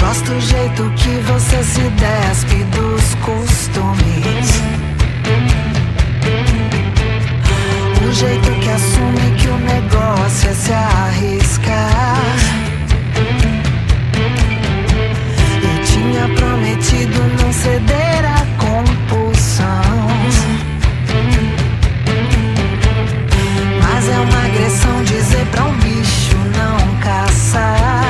Gosto do jeito que você se despe dos costumes, o jeito que assume que o negócio é se arriscar. Eu tinha prometido não ceder à compulsão, mas é uma agressão dizer pra um bicho não caçar.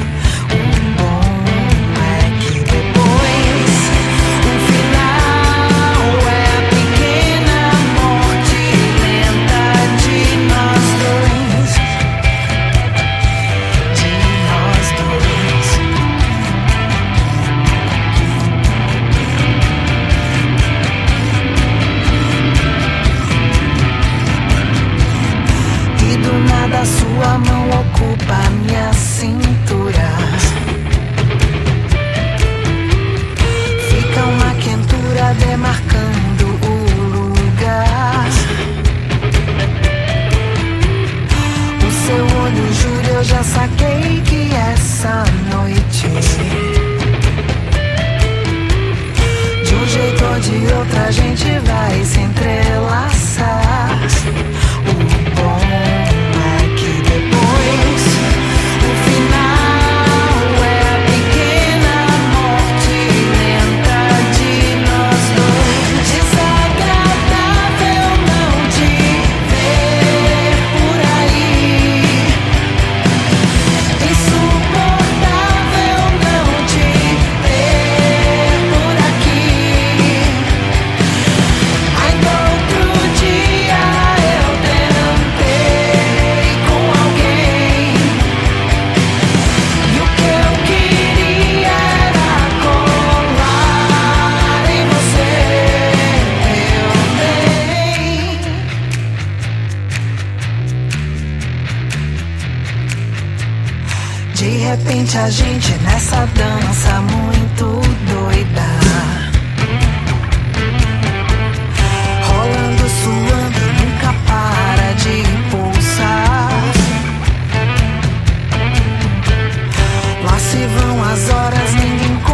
A sua mão ocupa a minha cintura. Fica uma quentura demarcando o lugar. O seu olho jura, eu já saquei que essa noite, de um jeito ou de outro, a gente vai se entrelaçar. O bom a gente nessa dança muito doida, rolando, suando, nunca para de pulsar. Lá se vão as horas, ninguém